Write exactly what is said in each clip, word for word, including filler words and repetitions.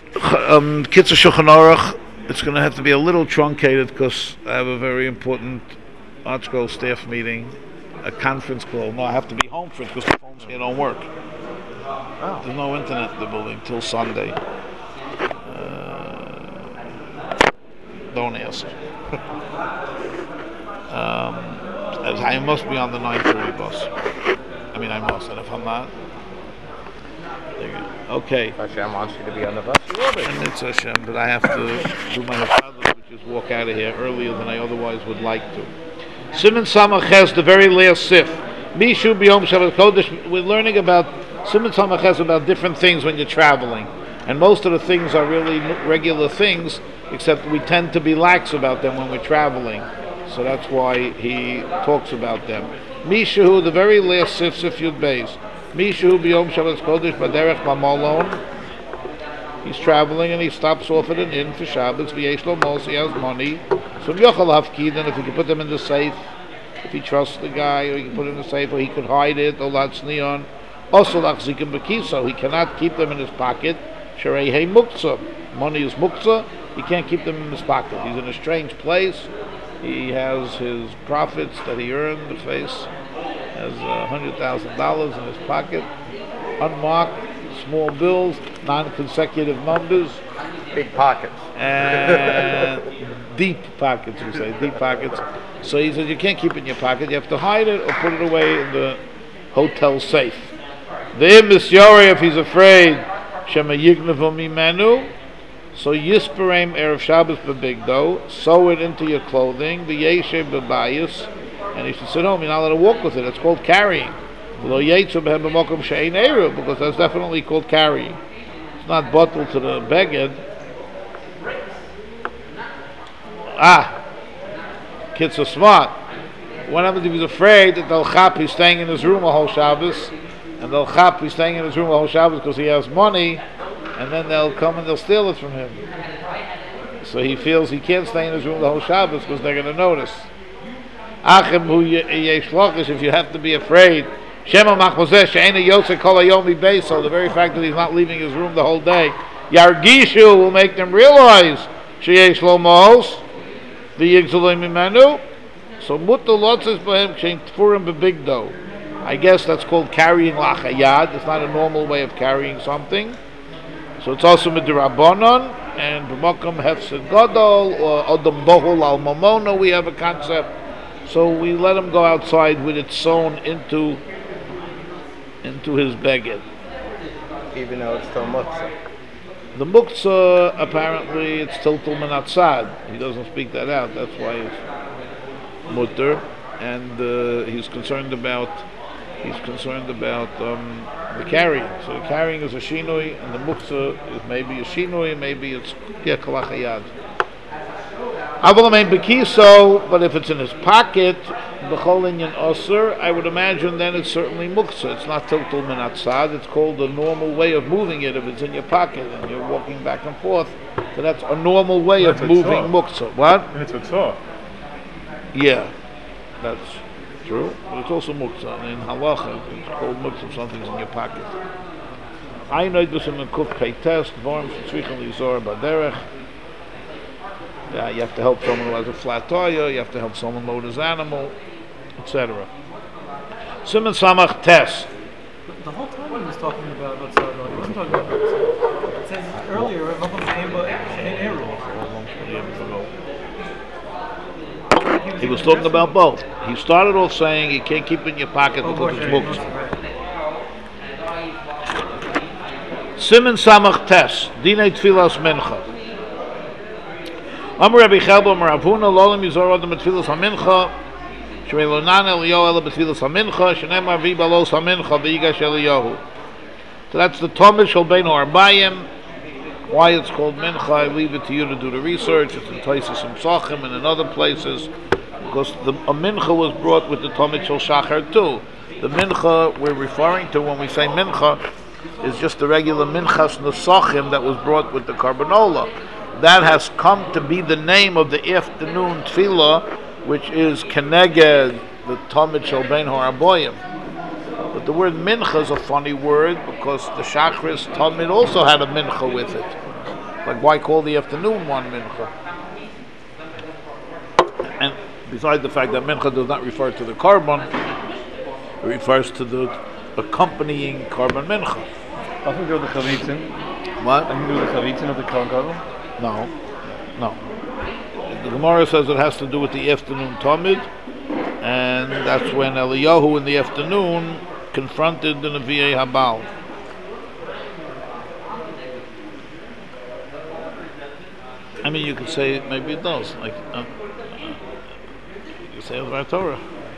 Um, Kitzur Shulchan Aruch. It's going to have to be a little truncated because I have a very important Art Scroll staff meeting, a conference call. No, I have to be home for it because the phones here don't work. Oh. There's no internet in the building till Sunday. Uh, don't ask. um, I must be on the nine thirty bus. I mean, I must, and if I'm not, there you go. Okay. Hashem wants you to be on the bus. You will be. And it's Hashem, but I have to do my haftadah, which is walk out of here earlier than I otherwise would like to. Siman Samach Ches, the very last sif. Mishu B'Yom Shabbat Kodesh. We're learning about Siman Samach Ches about different things when you're traveling, and most of the things are really regular things, except we tend to be lax about them when we're traveling. So that's why he talks about them. Mishu, the very last sif, sif Yud Beis. Mishu B'Yom Shabbat Kodesh Baderech B'Malon. He's traveling and he stops off at an inn for Shabbos. V'yesh lo mos, he has money. So yochal hafkid, and if he can put them in the safe, if he trusts the guy, or he can put it in the safe, or he could hide it, or latznion. Also lachzikim b'kiso, he cannot keep them in his pocket. Sharei hey muktzah, money is muktzah. He can't keep them in his pocket. He's in a strange place. He has his profits that he earned. The face has a hundred thousand dollars in his pocket, unmarked. Small bills, non-consecutive numbers, big pockets, and deep pockets. We say deep pockets. So he says you can't keep it in your pocket. You have to hide it or put it away in the hotel safe. The misyori, if he's afraid, shema yignavu mimenu. So yisparem erev Shabbos bebigdo. Sew it into your clothing. The yeshev bebayis, and he should sit home. You're not allowed to walk with it. It's called carrying. Because that's definitely called carrying. It's not bottled to the beged. Ah, kids are smart. What happens if he's afraid that they'll chap he's staying in his room a whole Shabbos, and they'll chap he's staying in his room a whole Shabbos because he has money, and then they'll come and they'll steal it from him. So he feels he can't stay in his room the whole Shabbos because they're going to notice. Achem hu yesh lochish, if you have to be afraid. Shema machmozeh she'ena yoseh kol hayom mibeis. So the very fact that he's not leaving his room the whole day, yargishu, will make them realize sheyesh lo mos v'yigzolei mimenu. So mutal lotzes b'hem shein tfurim bebigdo. I guess that's called carrying lachayad. It's not a normal way of carrying something. So it's also midrabanon and b'makom hefsed gadol or odom bohul al mamona. We have a concept. So we let him go outside with it sewn into into his beged. Even though it's still muktzah. The muktzah, apparently, it's tiltul menatzad. He doesn't speak that out. That's why it's mutter. And uh, he's concerned about he's concerned about um, the carrying. So the carrying is a shinui, and the muktzah is maybe a shinui, maybe it's yeah, kalachayad. But if it's in his pocket, I would imagine then it's certainly muktzah. It's not tiltul menatzad. It's called the normal way of moving it if it's in your pocket and you're walking back and forth. So that's a normal way of moving muktzah. What? And it's a Yeah, that's true. But it's also muktzah. And in halacha, it's called muktzah if something's in your pocket. I know this in the kuf pay test. Vorm tzrichen lizor baderech. Yeah, you have to help someone who has a flat tire, you have to help someone load his animal, et cetera. Siman Samach Tes. The whole time he was talking about Batzah, he wasn't talking about Batzah. It says earlier, he was talking about both. He started off saying you can't keep it in your pocket because it's muktzah. Siman Samach Tes. Dinei Tfilas Mincha. Amar Rabbi Chelba, Amar Rav Huna, Lolam Yizor Adam B'Tfilas HaMincha, Shmei Lo Nan Eliyahu Ela B'Tfilas HaMincha, Shenemar Vi Balos HaMincha V'Yigash Eliyahu. So that's the Talmud Shel Beinu Arbayim. Why it's called Mincha, I leave it to you to do the research. It's in Taisus and Sachim and in other places, because the a Mincha was brought with the Talmud Shel Shachar too. The Mincha we're referring to when we say Mincha is just the regular Minchas Nesachim that was brought with the Carbanola. That has come to be the name of the afternoon tefillah, which is Keneged, the Talmud Shel Bein Haraboyim. But the word mincha is a funny word because the Shachris Talmud also had a mincha with it. Like, why call the afternoon one mincha? And besides the fact that mincha does not refer to the korban, it refers to the accompanying korban mincha. I think do the chavitzin. What? I can do the chavitzin of the korban. No, no. The Gemara says it has to do with the afternoon tamid, and that's when Eliyahu in the afternoon confronted the Nevi'ei Habal. I mean, you could say maybe it does. Like, uh, uh, you could say it was Torah.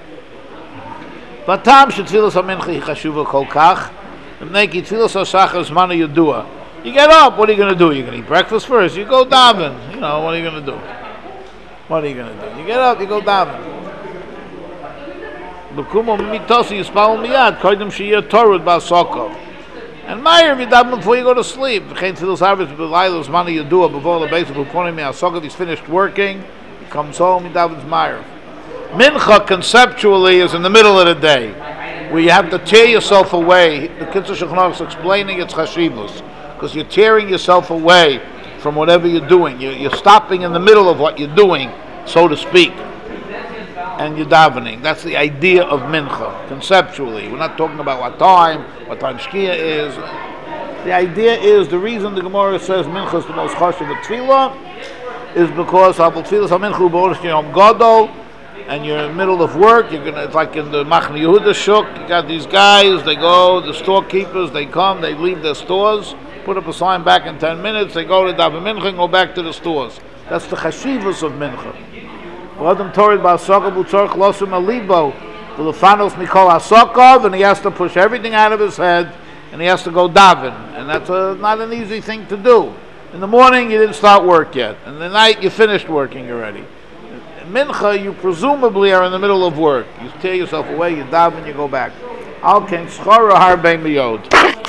Vatam shetfilas hamincha chashuva kol kach. Neki tfilas hashachar zmana yudua. You get up. What are you going to do? You're going to eat breakfast first. You go daven. You know, what are you going to do? What are you going to do? You get up. You go daven. B'kumo mitosi yispal miyad koydem sheyeh Torah b'asokov. And Meyer, you daven before you go to sleep. V'chein tfilas harvest b'laylos zmana yudua b'vol l'beis b'ponim mi'asokov. He's finished working. He comes home. He davens Meyer. Mincha conceptually is in the middle of the day, where you have to tear yourself away. The Kitzur Shulchan Aruch is explaining its chashivus, because you're tearing yourself away from whatever you're doing. You're, you're stopping in the middle of what you're doing, so to speak, and you're davening. That's the idea of mincha, conceptually. We're not talking about what time, what time shkia is. The idea is, the reason the Gemara says mincha is the most chashuv of tefillah is because Abul Tefillah Mincha B'Orosh Yom Gadol, and you're in the middle of work. You're gonna, it's like in the Machne Yehuda Shuk. You got these guys. They go, the storekeepers. They come. They leave their stores. Put up a sign back in ten minutes. They go to daven mincha and go back to the stores. That's the chashivus of mincha. V'adam torid ba'asokov u'tzorich losum alibo v'lefanos mikol asokov, and he has to push everything out of his head, and he has to go daven, and that's a, not an easy thing to do. In the morning, you didn't start work yet. In the night, you finished working already. In mincha, you presumably are in the middle of work. You tear yourself away, you daven, you go back. Al ken schara harbe miyod.